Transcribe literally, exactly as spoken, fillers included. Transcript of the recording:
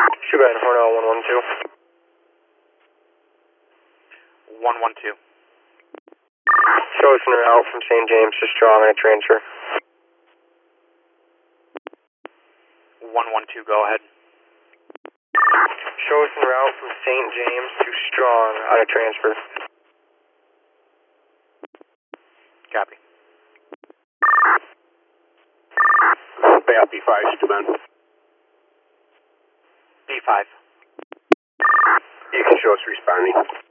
Should go ahead, Hornell one one two. one one two. Show us en route from Saint James to Strong on a transfer. one one two, go ahead. Show us en route from Saint James to Strong on a transfer. Copy. Bay out B five, Stuban. B five. You can show us responding.